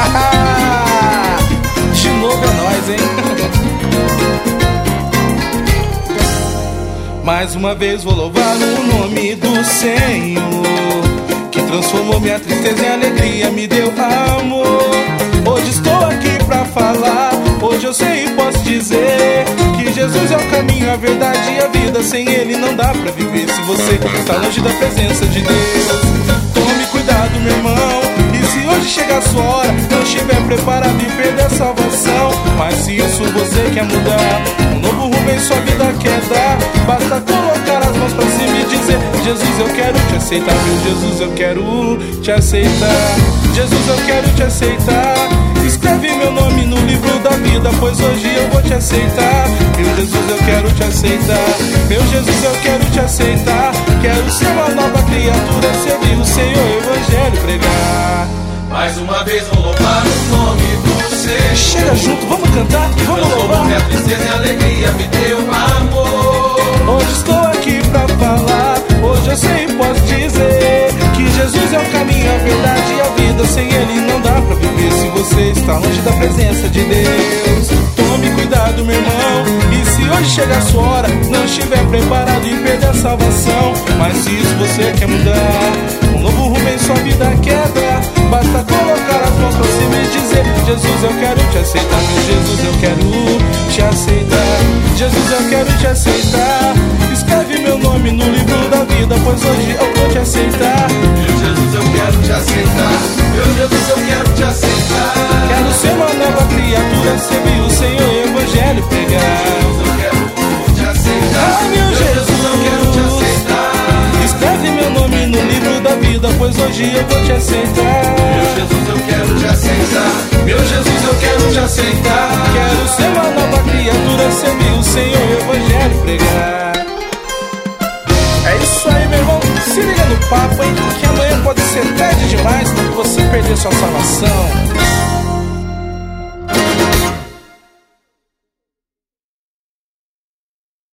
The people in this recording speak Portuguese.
De novo é nóis, hein? Mais uma vez vou louvar o nome do Senhor, que transformou minha tristeza em alegria, me deu amor. Hoje estou aqui pra falar, hoje eu sei e posso dizer que Jesus é o caminho, a verdade e a vida. Sem Ele não dá pra viver. Se você está longe da presença de Deus, tome cuidado, meu irmão. E se hoje chegar a sua hora, não estiver preparado e perder a salvação, mas se isso você quer mudar, um novo rumo em sua vida quer dar, basta colocar as mãos pra cima e dizer: Jesus, eu quero te aceitar. Meu Jesus, eu quero te aceitar. Jesus, eu quero te aceitar. Escreve meu nome no livro da vida, pois hoje eu vou te aceitar. Meu Jesus, eu quero te aceitar. Meu Jesus, eu quero te aceitar. Quero ser uma nova criatura, servir o Senhor, Evangelho pregar. Mais uma vez vou louvar o nome do Senhor. Chega junto, vamos cantar, vamos louvar. Minha tristeza e alegria me deu amor. Hoje estou aqui pra falar, hoje eu sei e posso dizer que Jesus é o caminho, a verdade e a vida. Sem Ele não dá pra viver. Se você está longe da presença de Deus, tome cuidado, meu irmão. E se hoje chegar a sua hora, não estiver preparado e perder a salvação, mas se isso você quer mudar, um novo rumo em sua vida quer dar, basta colocar as mãos pra cima e dizer: Jesus, eu quero te aceitar. Meu Jesus, eu quero te aceitar. Jesus, eu quero te aceitar. Escreve meu nome no livro da vida, pois hoje eu vou te aceitar. Meu Jesus, eu quero te aceitar. Meu Jesus, eu quero te aceitar. Quero ser uma nova criatura, servir o Senhor, Evangelho pregar. Eu quero te aceitar. Ah, meu Jesus, eu quero te aceitar. Escreve meu nome no livro da vida, pois hoje eu vou te aceitar. Meu Jesus, eu quero te aceitar. Meu Jesus, eu quero te aceitar. Quero ser uma nova criatura, servir o Senhor, Evangelho pregar. É isso aí, meu irmão, se liga no papo, hein, que amanhã pode ser tarde demais você perder sua salvação.